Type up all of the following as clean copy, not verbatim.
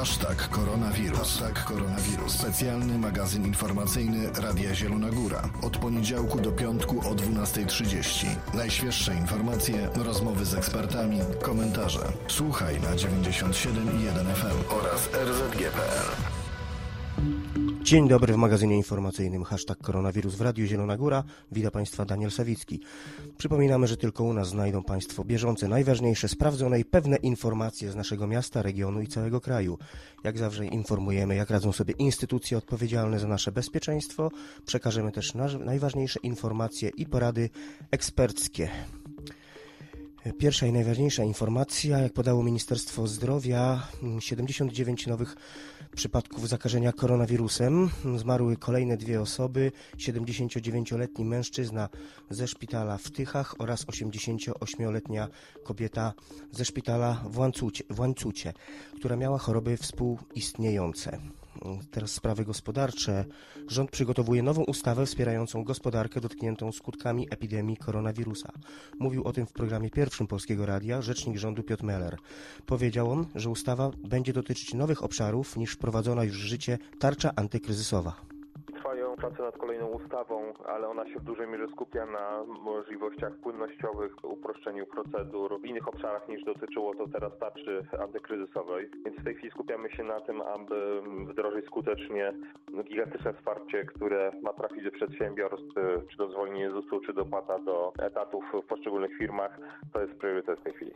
Koronawirus. Specjalny magazyn informacyjny Radia Zielona Góra. Od poniedziałku do piątku o 12:30. Najświeższe informacje, rozmowy z ekspertami, komentarze. Słuchaj na 97,1 FM oraz rzg.pl. Dzień dobry w magazynie informacyjnym #koronawirus w Radiu Zielona Góra. Witam Państwa Daniel Sawicki. Przypominamy, że tylko u nas znajdą Państwo bieżące, najważniejsze, sprawdzone i pewne informacje z naszego miasta, regionu i całego kraju. Jak zawsze informujemy, jak radzą sobie instytucje odpowiedzialne za nasze bezpieczeństwo. Przekażemy też najważniejsze informacje i porady eksperckie. Pierwsza i najważniejsza informacja, jak podało Ministerstwo Zdrowia, 79 nowych przypadków zakażenia koronawirusem. Zmarły kolejne 2 osoby, 79-letni mężczyzna ze szpitala w Tychach oraz 88-letnia kobieta ze szpitala w Łańcucie, która miała choroby współistniejące. Teraz sprawy gospodarcze. Rząd przygotowuje nową ustawę wspierającą gospodarkę dotkniętą skutkami epidemii koronawirusa. Mówił o tym w programie pierwszym Polskiego Radia rzecznik rządu Piotr Meller. Powiedział on, że ustawa będzie dotyczyć nowych obszarów niż wprowadzona już w życie tarcza antykryzysowa. Trwają prace nad kolejną ustawą, ale ona się w dużej mierze skupia na możliwościach płynnościowych, uproszczeniu procedur w innych obszarach niż dotyczyło to teraz tarczy antykryzysowej. Więc w tej chwili skupiamy się na tym, aby wdrożyć skutecznie gigantyczne wsparcie, które ma trafić do przedsiębiorstw, czy do zwolnienia ZUS-u, czy dopłata do etatów w poszczególnych firmach. To jest priorytet w tej chwili.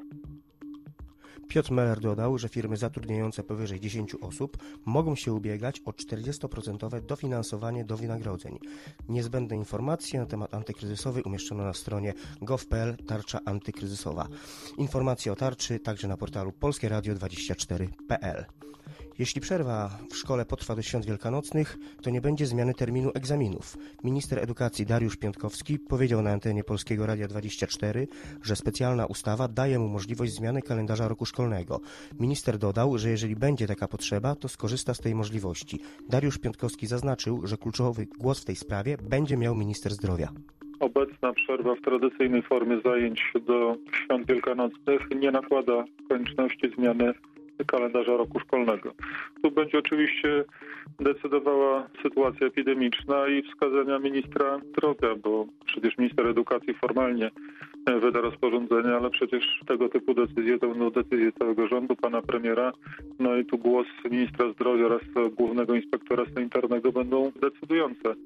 Piotr Meller dodał, że firmy zatrudniające powyżej 10 osób mogą się ubiegać o 40% dofinansowanie do wynagrodzeń. Niezbędne informacje na temat antykryzysowy umieszczono na stronie gov.pl tarcza antykryzysowa. Informacje o tarczy także na portalu polskieradio24.pl. Jeśli przerwa w szkole potrwa do świąt wielkanocnych, to nie będzie zmiany terminu egzaminów. Minister edukacji Dariusz Piontkowski powiedział na antenie Polskiego Radia 24, że specjalna ustawa daje mu możliwość zmiany kalendarza roku szkolnego. Minister dodał, że jeżeli będzie taka potrzeba, to skorzysta z tej możliwości. Dariusz Piontkowski zaznaczył, że kluczowy głos w tej sprawie będzie miał minister zdrowia. Obecna przerwa w tradycyjnej formie zajęć do świąt wielkanocnych nie nakłada konieczności zmiany kalendarza roku szkolnego. Tu będzie oczywiście decydowała sytuacja epidemiczna i wskazania ministra zdrowia, bo przecież minister edukacji formalnie wyda rozporządzenie, ale przecież tego typu decyzje to będą decyzje całego rządu, pana premiera, no i tu głos ministra zdrowia oraz głównego inspektora sanitarnego będą decydujące.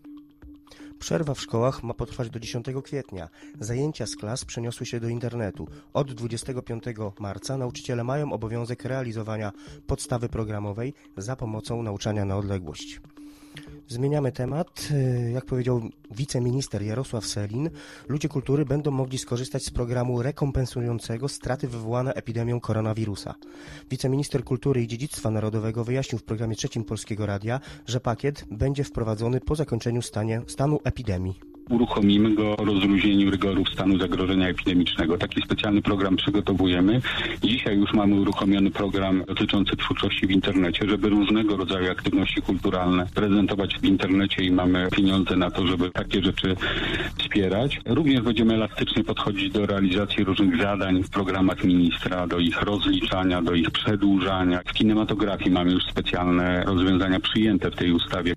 Przerwa w szkołach ma potrwać do 10 kwietnia. Zajęcia z klas przeniosły się do internetu. Od 25 marca nauczyciele mają obowiązek realizowania podstawy programowej za pomocą nauczania na odległość. Zmieniamy temat. Jak powiedział wiceminister Jarosław Sellin, ludzie kultury będą mogli skorzystać z programu rekompensującego straty wywołane epidemią koronawirusa. Wiceminister kultury i dziedzictwa narodowego wyjaśnił w programie trzecim Polskiego Radia, że pakiet będzie wprowadzony po zakończeniu stanu epidemii. Uruchomimy go o rozluźnieniu rygorów stanu zagrożenia epidemicznego. Taki specjalny program przygotowujemy. Dzisiaj już mamy uruchomiony program dotyczący twórczości w internecie, żeby różnego rodzaju aktywności kulturalne prezentować w internecie i mamy pieniądze na to, żeby takie rzeczy wspierać. Również będziemy elastycznie podchodzić do realizacji różnych zadań w programach ministra, do ich rozliczania, do ich przedłużania. W kinematografii mamy już specjalne rozwiązania przyjęte w tej ustawie.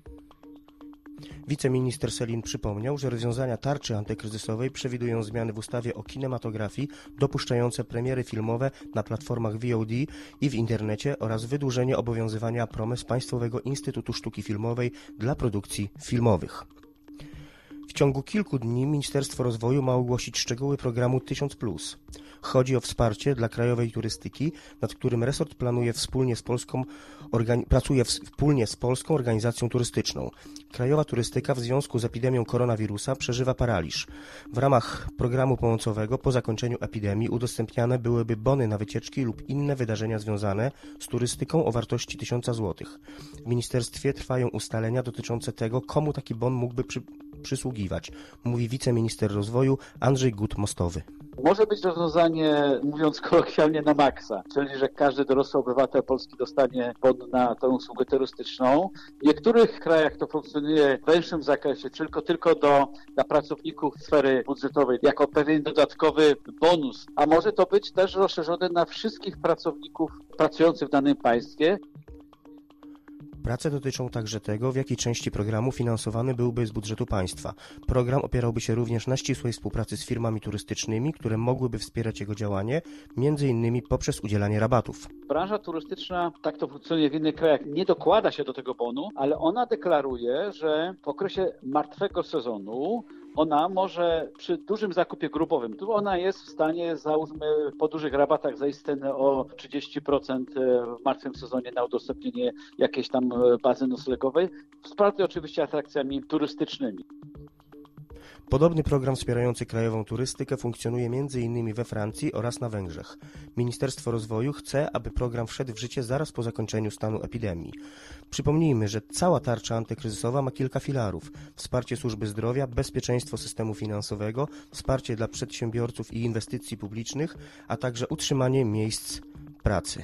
Wiceminister Sellin przypomniał, że rozwiązania tarczy antykryzysowej przewidują zmiany w ustawie o kinematografii dopuszczające premiery filmowe na platformach VOD i w internecie oraz wydłużenie obowiązywania promes Państwowego Instytutu Sztuki Filmowej dla produkcji filmowych. W ciągu kilku dni Ministerstwo Rozwoju ma ogłosić szczegóły programu 1000+. Chodzi o wsparcie dla krajowej turystyki, nad którym resort pracuje wspólnie z Polską Organizacją Turystyczną. Krajowa turystyka w związku z epidemią koronawirusa przeżywa paraliż. W ramach programu pomocowego po zakończeniu epidemii udostępniane byłyby bony na wycieczki lub inne wydarzenia związane z turystyką o wartości 1000 zł. W ministerstwie trwają ustalenia dotyczące tego, komu taki bon mógłby przysługiwać, mówi wiceminister rozwoju Andrzej Gut-Mostowy. Może być rozwiązanie, mówiąc kolokwialnie, na maksa, czyli że każdy dorosły obywatel Polski dostanie bon na tę usługę turystyczną. W niektórych krajach to funkcjonuje w większym zakresie, tylko dla pracowników sfery budżetowej, jako pewien dodatkowy bonus. A może to być też rozszerzone na wszystkich pracowników pracujących w danym państwie. Prace dotyczą także tego, w jakiej części programu finansowany byłby z budżetu państwa. Program opierałby się również na ścisłej współpracy z firmami turystycznymi, które mogłyby wspierać jego działanie, m.in. poprzez udzielanie rabatów. Branża turystyczna, tak to funkcjonuje w innych krajach, nie dokłada się do tego bonu, ale ona deklaruje, że w okresie martwego sezonu ona może przy dużym zakupie grupowym, tu ona jest w stanie, załóżmy, po dużych rabatach zejść cenę o 30% w martwym sezonie na udostępnienie jakiejś tam bazy noclegowej, wsparty oczywiście atrakcjami turystycznymi. Podobny program wspierający krajową turystykę funkcjonuje m.in. we Francji oraz na Węgrzech. Ministerstwo Rozwoju chce, aby program wszedł w życie zaraz po zakończeniu stanu epidemii. Przypomnijmy, że cała tarcza antykryzysowa ma kilka filarów: wsparcie służby zdrowia, bezpieczeństwo systemu finansowego, wsparcie dla przedsiębiorców i inwestycji publicznych, a także utrzymanie miejsc pracy.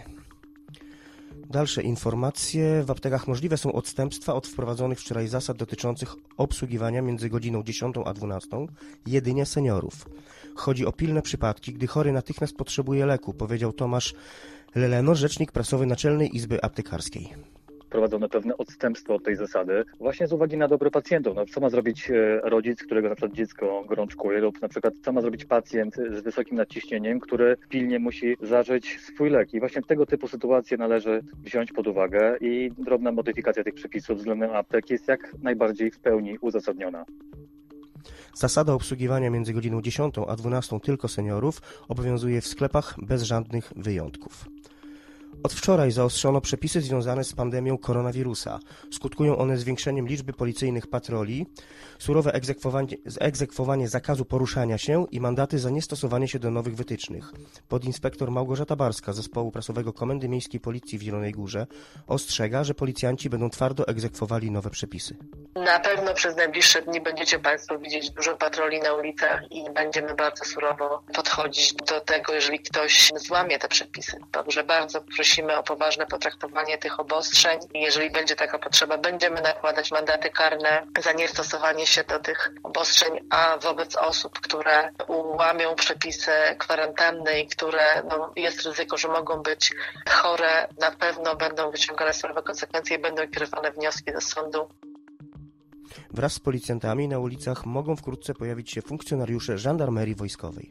Dalsze informacje. W aptekach możliwe są odstępstwa od wprowadzonych wczoraj zasad dotyczących obsługiwania między godziną 10 a 12 jedynie seniorów. Chodzi o pilne przypadki, gdy chory natychmiast potrzebuje leku, powiedział Tomasz Leleno, rzecznik prasowy Naczelnej Izby Aptekarskiej. Prowadzono pewne odstępstwo od tej zasady, właśnie z uwagi na dobro pacjentów. Co ma zrobić rodzic, którego na przykład dziecko gorączkuje, lub na przykład co ma zrobić pacjent z wysokim nadciśnieniem, który pilnie musi zażyć swój lek. I właśnie tego typu sytuacje należy wziąć pod uwagę i drobna modyfikacja tych przepisów względem aptek jest jak najbardziej w pełni uzasadniona. Zasada obsługiwania między godziną 10 a 12 tylko seniorów obowiązuje w sklepach bez żadnych wyjątków. Od wczoraj zaostrzono przepisy związane z pandemią koronawirusa. Skutkują one zwiększeniem liczby policyjnych patroli, surowe egzekwowanie zakazu poruszania się i mandaty za niestosowanie się do nowych wytycznych. Podinspektor Małgorzata Barska z Zespołu Prasowego Komendy Miejskiej Policji w Zielonej Górze ostrzega, że policjanci będą twardo egzekwowali nowe przepisy. Na pewno przez najbliższe dni będziecie Państwo widzieć dużo patroli na ulicach i będziemy bardzo surowo podchodzić do tego, jeżeli ktoś złamie te przepisy. Także bardzo prosimy o poważne potraktowanie tych obostrzeń. Jeżeli będzie taka potrzeba, będziemy nakładać mandaty karne za niestosowanie się do tych obostrzeń, a wobec osób, które łamią przepisy kwarantanny i które jest ryzyko, że mogą być chore, na pewno będą wyciągane surowe konsekwencje i będą kierowane wnioski do sądu. Wraz z policjantami na ulicach mogą wkrótce pojawić się funkcjonariusze żandarmerii wojskowej.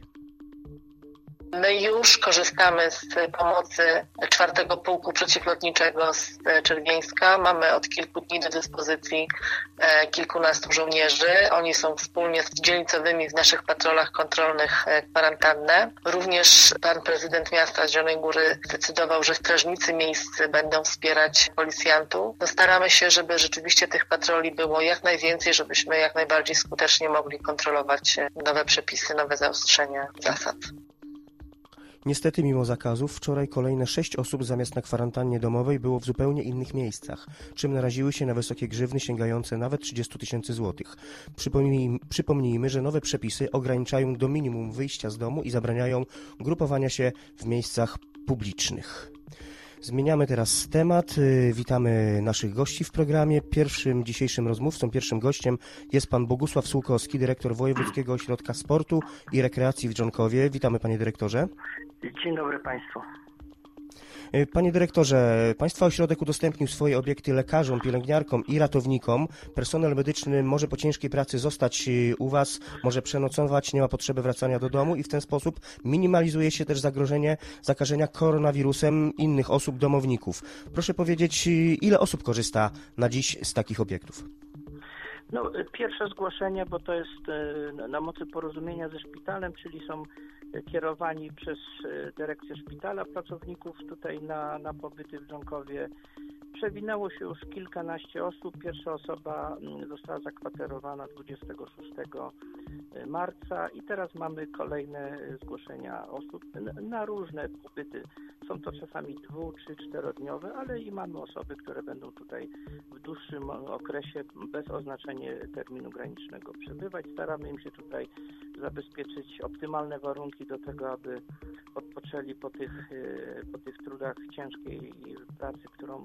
My już korzystamy z pomocy 4. Pułku Przeciwlotniczego z Czerwieńska. Mamy od kilku dni do dyspozycji kilkunastu żołnierzy. Oni są wspólnie z dzielnicowymi w naszych patrolach kontrolnych kwarantannę. Również pan prezydent miasta Zielonej Góry zdecydował, że strażnicy miejscy będą wspierać policjantów. Staramy się, żeby rzeczywiście tych patroli było jak najwięcej, żebyśmy jak najbardziej skutecznie mogli kontrolować nowe przepisy, nowe zaostrzenia zasad. Niestety, mimo zakazów, wczoraj kolejne 6 osób zamiast na kwarantannie domowej było w zupełnie innych miejscach, czym naraziły się na wysokie grzywny sięgające nawet 30 000 złotych. Przypomnijmy, że nowe przepisy ograniczają do minimum wyjścia z domu i zabraniają grupowania się w miejscach publicznych. Zmieniamy teraz temat. Witamy naszych gości w programie. Pierwszym dzisiejszym rozmówcą, pierwszym gościem jest pan Bogusław Sułkowski, dyrektor Wojewódzkiego Ośrodka Sportu i Rekreacji w Dżonkowie. Witamy, panie dyrektorze. Dzień dobry państwu. Panie dyrektorze, państwa ośrodek udostępnił swoje obiekty lekarzom, pielęgniarkom i ratownikom. Personel medyczny może po ciężkiej pracy zostać u was, może przenocować, nie ma potrzeby wracania do domu i w ten sposób minimalizuje się też zagrożenie zakażenia koronawirusem innych osób, domowników. Proszę powiedzieć, ile osób korzysta na dziś z takich obiektów? Pierwsze zgłoszenie, bo to jest na mocy porozumienia ze szpitalem, czyli są kierowani przez dyrekcję szpitala pracowników tutaj na pobyty w Dżonkowie. Przewinęło się już kilkanaście osób. Pierwsza osoba została zakwaterowana 26 marca i teraz mamy kolejne zgłoszenia osób na różne pobyty. Są to czasami 2-, 3-, 4-dniowe, ale i mamy osoby, które będą tutaj w dłuższym okresie bez oznaczenia terminu granicznego przebywać. Staramy im się tutaj zabezpieczyć optymalne warunki do tego, aby odpoczęli po tych trudach ciężkiej pracy, którą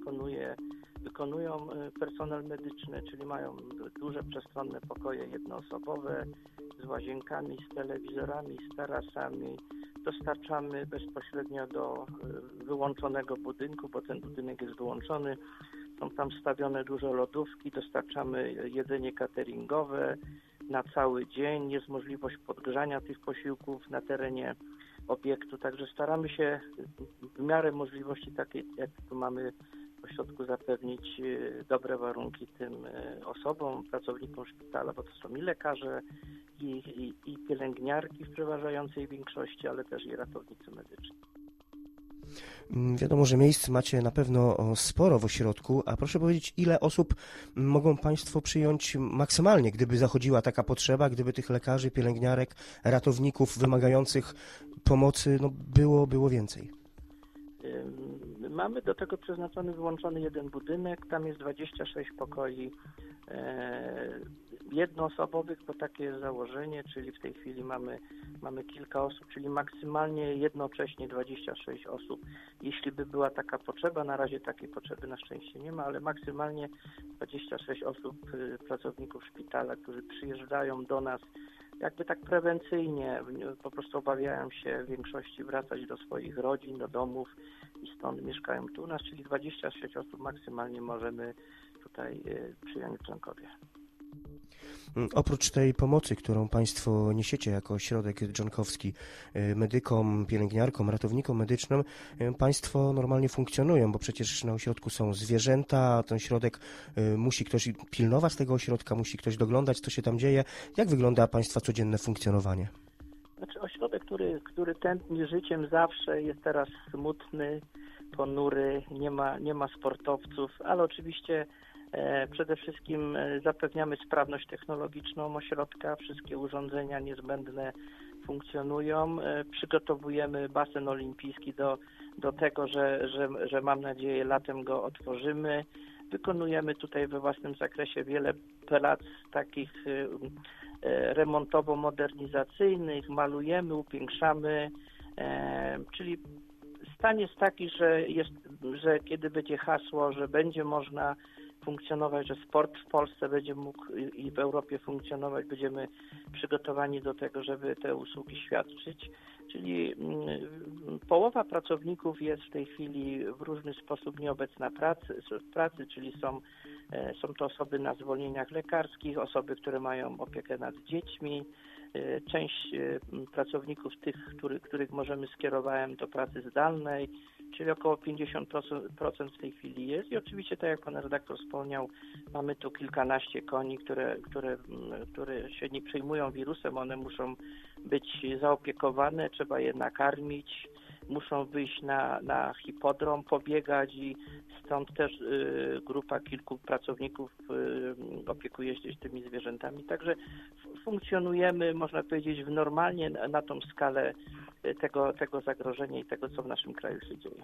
wykonują personel medyczny, czyli mają duże, przestronne pokoje jednoosobowe z łazienkami, z telewizorami, z tarasami, dostarczamy bezpośrednio do wyłączonego budynku, bo ten budynek jest wyłączony. Są tam stawione duże lodówki, dostarczamy jedzenie cateringowe na cały dzień. Jest możliwość podgrzania tych posiłków na terenie obiektu, także staramy się w miarę możliwości takiej, jak tu mamy w ośrodku, zapewnić dobre warunki tym osobom, pracownikom szpitala, bo to są i lekarze, i pielęgniarki w przeważającej większości, ale też i ratownicy medyczni. Wiadomo, że miejsc macie na pewno sporo w ośrodku, a proszę powiedzieć, ile osób mogą Państwo przyjąć maksymalnie, gdyby zachodziła taka potrzeba, gdyby tych lekarzy, pielęgniarek, ratowników wymagających pomocy było więcej? Mamy do tego przeznaczony, wyłączony jeden budynek, tam jest 26 pokoi jednoosobowych, bo takie jest założenie, czyli w tej chwili mamy kilka osób, czyli maksymalnie jednocześnie 26 osób. Jeśli by była taka potrzeba, na razie takiej potrzeby na szczęście nie ma, ale maksymalnie 26 osób, pracowników szpitala, którzy przyjeżdżają do nas jakby tak prewencyjnie, po prostu obawiają się w większości wracać do swoich rodzin, do domów i stąd mieszkają tu u nas, czyli 26 osób maksymalnie możemy tutaj przyjąć w Dżonkowie. Oprócz tej pomocy, którą Państwo niesiecie jako ośrodek dżonkowski medykom, pielęgniarkom, ratownikom medycznym, Państwo normalnie funkcjonują, bo przecież na ośrodku są zwierzęta, ten ośrodek musi ktoś pilnować tego ośrodka, musi ktoś doglądać, co się tam dzieje. Jak wygląda Państwa codzienne funkcjonowanie? Znaczy ośrodek, który tętni życiem, zawsze jest teraz smutny, ponury, nie ma sportowców, ale oczywiście przede wszystkim zapewniamy sprawność technologiczną ośrodka, wszystkie urządzenia niezbędne funkcjonują, przygotowujemy basen olimpijski do tego, że mam nadzieję latem go otworzymy. Wykonujemy tutaj we własnym zakresie wiele prac takich remontowo-modernizacyjnych, malujemy, upiększamy, czyli stan jest taki, że kiedy będzie hasło, że będzie można funkcjonować, że sport w Polsce będzie mógł i w Europie funkcjonować, będziemy przygotowani do tego, żeby te usługi świadczyć. Czyli połowa pracowników jest w tej chwili w różny sposób nieobecna w pracy, czyli są to osoby na zwolnieniach lekarskich, osoby, które mają opiekę nad dziećmi. Część pracowników tych, których możemy skierowałem do pracy zdalnej, czyli około 50% w tej chwili jest. I oczywiście, tak jak pan redaktor wspomniał, mamy tu kilkanaście koni, które się nie przejmują wirusem, one muszą być zaopiekowane, trzeba je nakarmić, muszą wyjść na hipodrom, pobiegać i stąd też grupa kilku pracowników opiekuje się tymi zwierzętami. Także funkcjonujemy, można powiedzieć, normalnie na tą skalę tego zagrożenia i tego, co w naszym kraju się dzieje.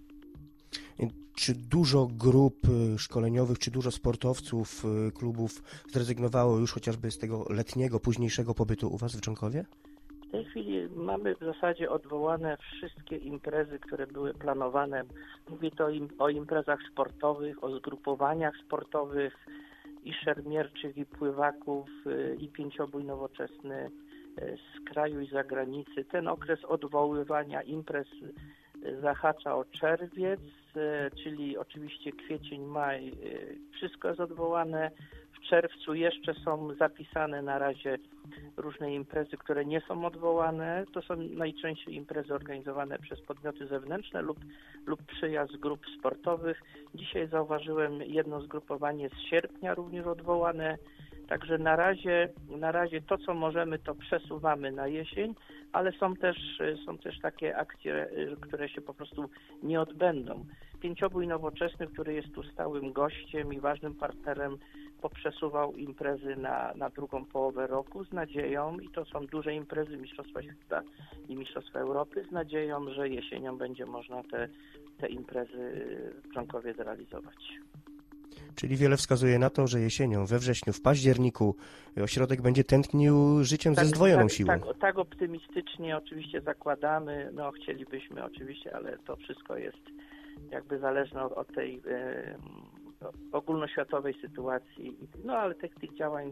Czy dużo grup szkoleniowych, czy dużo sportowców, klubów zrezygnowało już chociażby z tego letniego, późniejszego pobytu u Was w Dżonkowie? W tej chwili mamy w zasadzie odwołane wszystkie imprezy, które były planowane. Mówię to o imprezach sportowych, o zgrupowaniach sportowych i szermierczych, i pływaków, i pięciobój nowoczesny z kraju i zagranicy. Ten okres odwoływania imprez zahacza o czerwiec, czyli oczywiście kwiecień, maj, wszystko jest odwołane. W czerwcu jeszcze są zapisane na razie różne imprezy, które nie są odwołane. To są najczęściej imprezy organizowane przez podmioty zewnętrzne lub przyjazd grup sportowych. Dzisiaj zauważyłem jedno zgrupowanie z sierpnia również odwołane. Także na razie to, co możemy, to przesuwamy na jesień, ale są też takie akcje, które się po prostu nie odbędą. Pięciobój nowoczesny, który jest tu stałym gościem i ważnym partnerem, poprzesuwał imprezy na drugą połowę roku z nadzieją, i to są duże imprezy, Mistrzostwa Świata i Mistrzostwa Europy, z nadzieją, że jesienią będzie można te imprezy w Dżonkowie zrealizować. Czyli wiele wskazuje na to, że jesienią, we wrześniu, w październiku ośrodek będzie tętnił życiem ze zdwojoną siłą. Tak optymistycznie oczywiście zakładamy, chcielibyśmy oczywiście, ale to wszystko jest jakby zależne od tej ogólnoświatowej sytuacji. Ale tych działań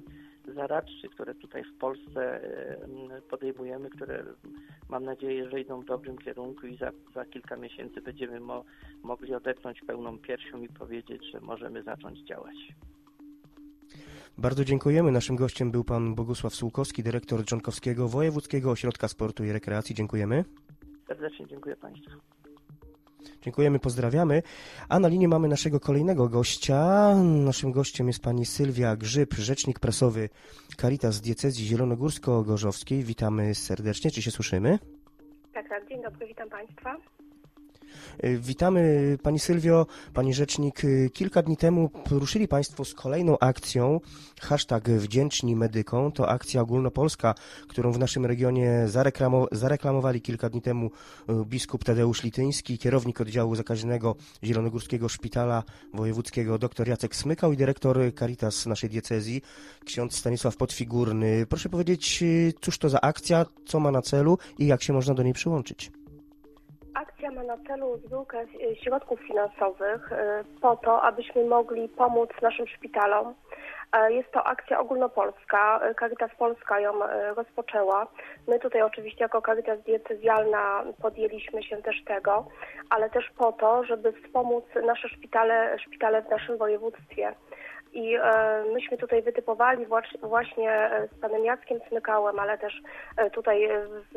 zaradczy, które tutaj w Polsce podejmujemy, które mam nadzieję, że idą w dobrym kierunku i za kilka miesięcy będziemy mogli odetchnąć pełną piersią i powiedzieć, że możemy zacząć działać. Bardzo dziękujemy. Naszym gościem był pan Bogusław Sułkowski, dyrektor Członkowskiego Wojewódzkiego Ośrodka Sportu i Rekreacji. Dziękujemy. Serdecznie dziękuję Państwu. Dziękujemy, pozdrawiamy. A na linii mamy naszego kolejnego gościa. Naszym gościem jest pani Sylwia Grzyb, rzecznik prasowy Caritas Diecezji Zielonogórsko-Gorzowskiej. Witamy serdecznie. Czy się słyszymy? Tak. Dzień dobry, witam Państwa. Witamy Pani Sylwio, Pani Rzecznik. Kilka dni temu poruszyli Państwo z kolejną akcją #Wdzięczni Medykom. To akcja ogólnopolska, którą w naszym regionie zareklamowali kilka dni temu biskup Tadeusz Lityński, kierownik oddziału zakaźnego Zielonogórskiego Szpitala Wojewódzkiego dr Jacek Smykał i dyrektor Caritas naszej diecezji ksiądz Stanisław Podfigurny. Proszę powiedzieć, cóż to za akcja, co ma na celu i jak się można do niej przyłączyć? Akcja ma na celu zbiórkę środków finansowych po to, abyśmy mogli pomóc naszym szpitalom. Jest to akcja ogólnopolska, Caritas Polska ją rozpoczęła. My tutaj oczywiście jako Caritas diecezjalna podjęliśmy się też tego, ale też po to, żeby wspomóc nasze szpitale w naszym województwie. I myśmy tutaj wytypowali właśnie z panem Jackiem Smykałem, ale też tutaj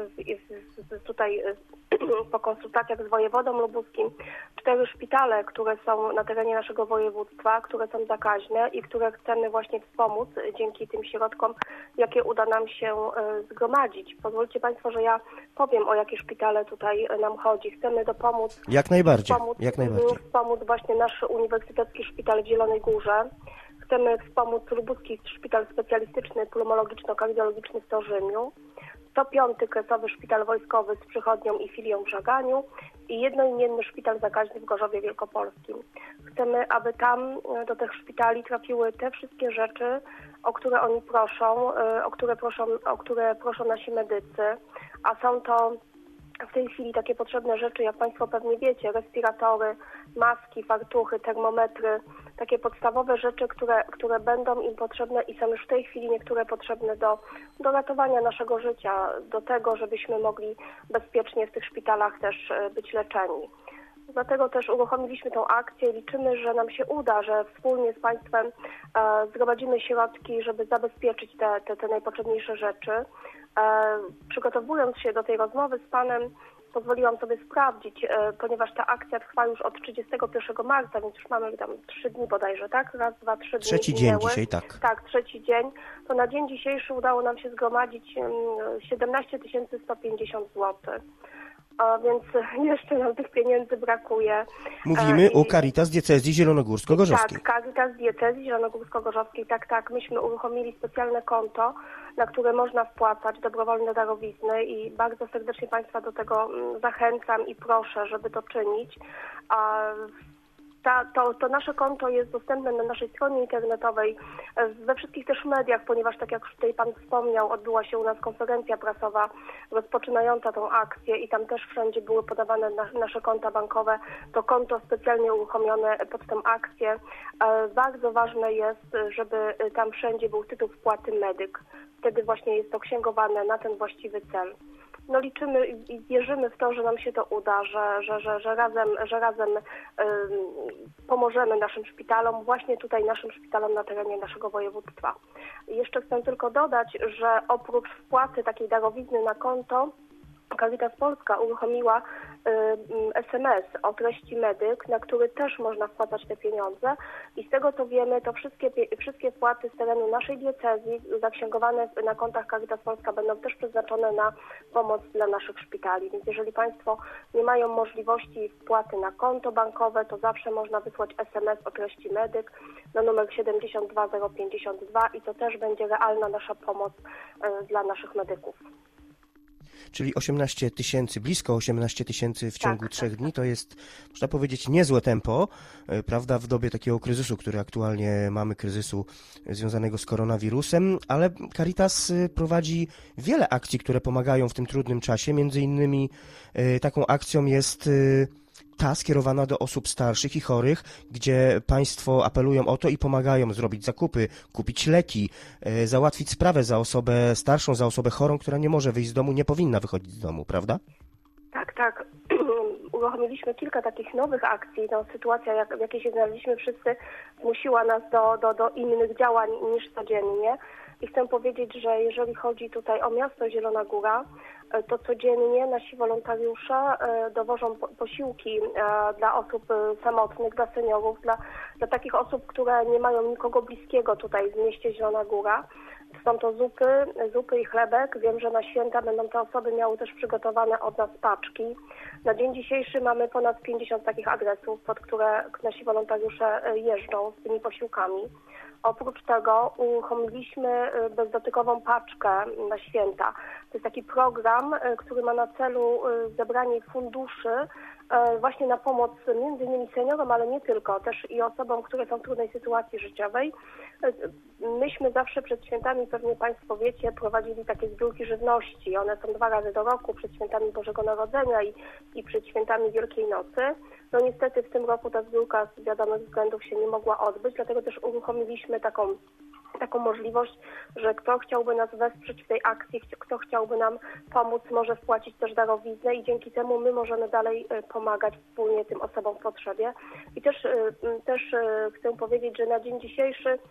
po konsultacjach z wojewodą lubuskim 4 szpitale, które są na terenie naszego województwa, które są zakaźne i które chcemy właśnie wspomóc dzięki tym środkom, jakie uda nam się zgromadzić. Pozwólcie Państwo, że ja powiem, o jakie szpitale tutaj nam chodzi. Chcemy dopomóc. Jak najbardziej. Wspomóc właśnie nasz Uniwersytecki Szpital w Zielonej Górze. Chcemy wspomóc Lubuski Szpital Specjalistyczny Pulmonologiczno-Kardiologiczny w Torzymiu, 105. Kresowy Szpital Wojskowy z przychodnią i filią w Żaganiu i jednoimienny Szpital Zakaźny w Gorzowie Wielkopolskim. Chcemy, aby tam do tych szpitali trafiły te wszystkie rzeczy, o które oni proszą, o które proszą nasi medycy, a są to w tej chwili takie potrzebne rzeczy, jak Państwo pewnie wiecie, respiratory, maski, fartuchy, termometry, takie podstawowe rzeczy, które będą im potrzebne i są już w tej chwili niektóre potrzebne do ratowania naszego życia, do tego, żebyśmy mogli bezpiecznie w tych szpitalach też być leczeni. Dlatego też uruchomiliśmy tą akcję. Liczymy, że nam się uda, że wspólnie z Państwem zgromadzimy środki, żeby zabezpieczyć te najpotrzebniejsze rzeczy. Przygotowując się do tej rozmowy z Panem, pozwoliłam sobie sprawdzić, ponieważ ta akcja trwa już od 31 marca, więc już mamy tam 3 dni bodajże, tak? Raz, 2, 3 dni. Trzeci dzień dzisiaj, tak. Tak, trzeci dzień. To na dzień dzisiejszy udało nam się zgromadzić 17 150 zł. Więc jeszcze nam tych pieniędzy brakuje. Mówimy o Caritas Diecezji Zielonogórsko-Gorzowskiej. Tak, Caritas Diecezji Zielonogórsko-Gorzowskiej, tak. Myśmy uruchomili specjalne konto, na które można wpłacać dobrowolne darowizny i bardzo serdecznie Państwa do tego zachęcam i proszę, żeby to czynić. To nasze konto jest dostępne na naszej stronie internetowej, we wszystkich też mediach, ponieważ tak jak już tutaj Pan wspomniał, odbyła się u nas konferencja prasowa rozpoczynająca tą akcję i tam też wszędzie były podawane nasze konta bankowe. To konto specjalnie uruchomione pod tę akcję. Bardzo ważne jest, żeby tam wszędzie był tytuł wpłaty medyk. Wtedy właśnie jest to księgowane na ten właściwy cel. No liczymy i wierzymy w to, że nam się to uda, że razem pomożemy naszym szpitalom, właśnie tutaj naszym szpitalom na terenie naszego województwa. Jeszcze chcę tylko dodać, że oprócz wpłaty takiej darowizny na konto, Caritas Polska uruchomiła SMS o treści medyk, na który też można wpłacać te pieniądze i z tego co wiemy, to wszystkie wpłaty z terenu naszej diecezji zaksięgowane na kontach Caritas Polska będą też przeznaczone na pomoc dla naszych szpitali. Więc jeżeli Państwo nie mają możliwości wpłaty na konto bankowe, to zawsze można wysłać SMS o treści medyk na numer 72052 i to też będzie realna nasza pomoc dla naszych medyków. Czyli 18 tysięcy, blisko 18 tysięcy w ciągu 3 dni, to jest, można powiedzieć, niezłe tempo, prawda, w dobie takiego kryzysu, który aktualnie mamy, kryzysu związanego z koronawirusem, ale Caritas prowadzi wiele akcji, które pomagają w tym trudnym czasie, między innymi taką akcją jest ta skierowana do osób starszych i chorych, gdzie państwo apelują o to i pomagają zrobić zakupy, kupić leki, załatwić sprawę za osobę starszą, za osobę chorą, która nie może wyjść z domu, nie powinna wychodzić z domu, prawda? Tak. Uruchomiliśmy kilka takich nowych akcji. No, sytuacja, w jakiej się znaleźliśmy wszyscy, zmusiła nas do innych działań niż codziennie. I chcę powiedzieć, że jeżeli chodzi tutaj o miasto Zielona Góra, to codziennie nasi wolontariusze dowożą posiłki dla osób samotnych, dla seniorów, dla takich osób, które nie mają nikogo bliskiego tutaj w mieście Zielona Góra. Są to zupy i chlebek. Wiem, że na święta będą te osoby miały też przygotowane od nas paczki. Na dzień dzisiejszy mamy ponad 50 takich adresów, pod które nasi wolontariusze jeżdżą z tymi posiłkami. Oprócz tego uruchomiliśmy bezdotykową paczkę na święta. To jest taki program, który ma na celu zebranie funduszy właśnie na pomoc między innymi seniorom, ale nie tylko, też i osobom, które są w trudnej sytuacji życiowej. Myśmy zawsze przed świętami, pewnie Państwo wiecie, prowadzili takie zbiórki żywności. One są 2 razy do roku, przed świętami Bożego Narodzenia i przed świętami Wielkiej Nocy. No niestety w tym roku ta zbiórka z wiadomych względów się nie mogła odbyć, dlatego też uruchomiliśmy taką możliwość, że kto chciałby nas wesprzeć w tej akcji, kto chciałby nam pomóc, może wpłacić też darowiznę i dzięki temu my możemy dalej pomagać wspólnie tym osobom w potrzebie. I też chcę powiedzieć, że na dzień dzisiejszy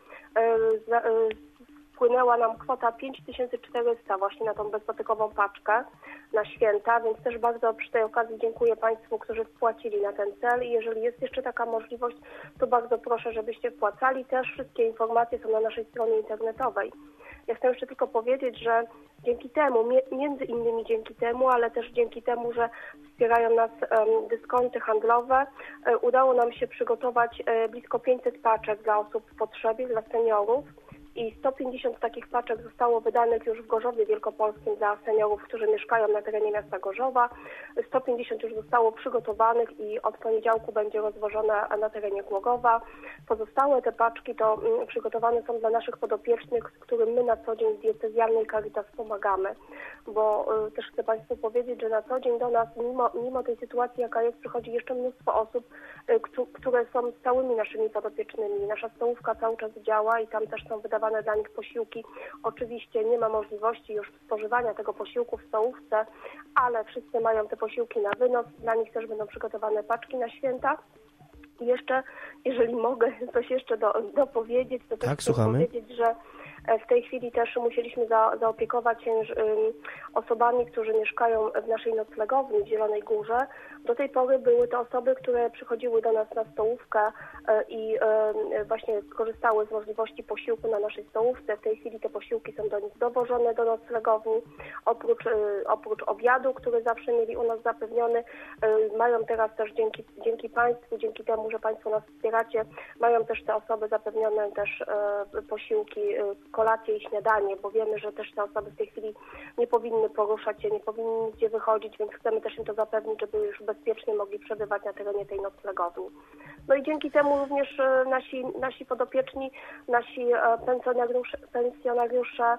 wpłynęła nam kwota 5400 właśnie na tą bezdotykową paczkę na święta, więc też bardzo przy tej okazji dziękuję Państwu, którzy wpłacili na ten cel i jeżeli jest jeszcze taka możliwość, to bardzo proszę, żebyście wpłacali. Też wszystkie informacje są na naszej stronie internetowej. Ja chcę jeszcze tylko powiedzieć, że dzięki temu, między innymi dzięki temu, ale też dzięki temu, że wspierają nas dyskonty handlowe, udało nam się przygotować blisko 500 paczek dla osób w potrzebie, dla seniorów. I 150 takich paczek zostało wydanych już w Gorzowie Wielkopolskim dla seniorów, którzy mieszkają na terenie miasta Gorzowa. 150 już zostało przygotowanych i od poniedziałku będzie rozwożone na terenie Głogowa. Pozostałe te paczki to przygotowane są dla naszych podopiecznych, z którym my na co dzień z diecezjalnej Caritas pomagamy. Bo też chcę Państwu powiedzieć, że na co dzień do nas, mimo tej sytuacji, jaka jest, przychodzi jeszcze mnóstwo osób, które są stałymi naszymi podopiecznymi. Nasza stołówka cały czas działa i tam też są wydawane dla nich posiłki. Oczywiście nie ma możliwości już spożywania tego posiłku w stołówce, ale wszyscy mają te posiłki na wynos. Dla nich też będą przygotowane paczki na święta. I jeszcze, jeżeli mogę coś jeszcze dopowiedzieć, to też chcę powiedzieć, że w tej chwili też musieliśmy zaopiekować się osobami, którzy mieszkają w naszej noclegowni w Zielonej Górze. Do tej pory były to osoby, które przychodziły do nas na stołówkę i właśnie korzystały z możliwości posiłku na naszej stołówce. W tej chwili te posiłki są do nich dowożone do noclegowni. Oprócz obiadu, który zawsze mieli u nas zapewniony, mają teraz też dzięki Państwu, dzięki temu, że Państwo nas wspieracie, mają też te osoby zapewnione też posiłki, kolację i śniadanie, bo wiemy, że też te osoby w tej chwili nie powinny poruszać się, nie powinny nigdzie wychodzić, więc chcemy też im to zapewnić, żeby już bezpiecznie mogli przebywać na terenie tej noclegowni. No i dzięki temu również nasi podopieczni, nasi pensjonariusze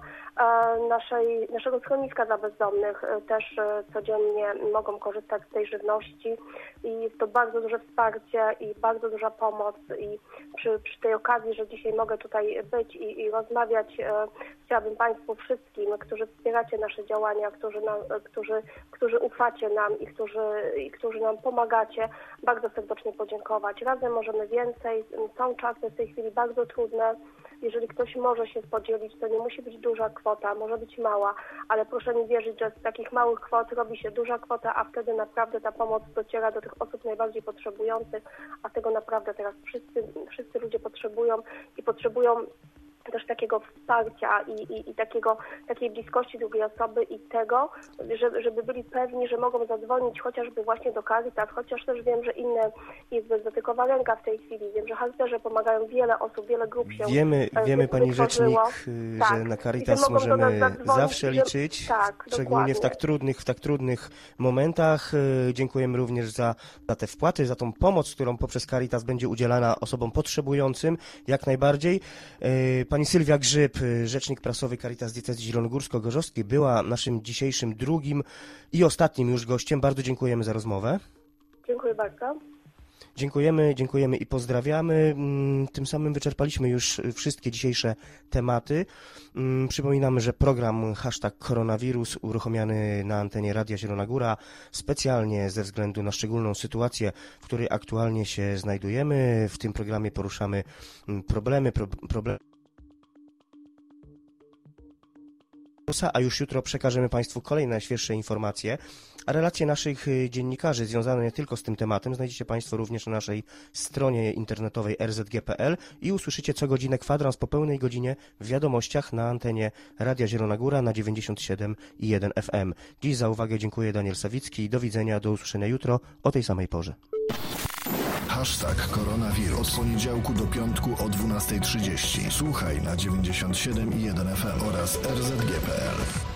naszego schroniska dla bezdomnych też codziennie mogą korzystać z tej żywności i jest to bardzo duże wsparcie i bardzo duża pomoc i przy tej okazji, że dzisiaj mogę tutaj być i rozmawiać, chciałabym Państwu wszystkim, którzy wspieracie nasze działania, którzy ufacie nam i którzy nam pomagacie, bardzo serdecznie podziękować. Razem możemy więcej, są czasy w tej chwili bardzo trudne. Jeżeli ktoś może się podzielić, to nie musi być duża kwota, może być mała, ale proszę mi wierzyć, że z takich małych kwot robi się duża kwota, a wtedy naprawdę ta pomoc dociera do tych osób najbardziej potrzebujących, a tego naprawdę teraz wszyscy ludzie potrzebują i potrzebują też takiego wsparcia i takiej bliskości drugiej osoby i tego, żeby byli pewni, że mogą zadzwonić chociażby właśnie do Caritas, chociaż też wiem, że inne jest bezdotykowa ręka w tej chwili. Wiem, że harcerze pomagają, wiele osób, wiele grup się Wiemy Pani Rzecznik, że na Caritas możemy zawsze liczyć, szczególnie w tak trudnych momentach. Dziękujemy również za te wpłaty, za tą pomoc, którą poprzez Caritas będzie udzielana osobom potrzebującym, jak najbardziej. Pani Sylwia Grzyb, rzecznik prasowy Caritas Diecezji Zielonogórsko-Gorzowskiej, była naszym dzisiejszym drugim i ostatnim już gościem. Bardzo dziękujemy za rozmowę. Dziękuję bardzo. Dziękujemy i pozdrawiamy. Tym samym wyczerpaliśmy już wszystkie dzisiejsze tematy. Przypominamy, że program #koronawirus uruchomiony na antenie Radia Zielona Góra specjalnie ze względu na szczególną sytuację, w której aktualnie się znajdujemy. W tym programie poruszamy problemy, a już jutro przekażemy Państwu kolejne najświeższe informacje, a relacje naszych dziennikarzy związane nie tylko z tym tematem znajdziecie Państwo również na naszej stronie internetowej rzg.pl i usłyszycie co godzinę kwadrans po pełnej godzinie w wiadomościach na antenie Radia Zielona Góra na 97,1 FM. Dziś za uwagę dziękuję, Daniel Sawicki. Do widzenia, do usłyszenia jutro o tej samej porze. #koronawirus. Od poniedziałku do piątku o 12:30. Słuchaj na 97,1 FM oraz rzg.pl.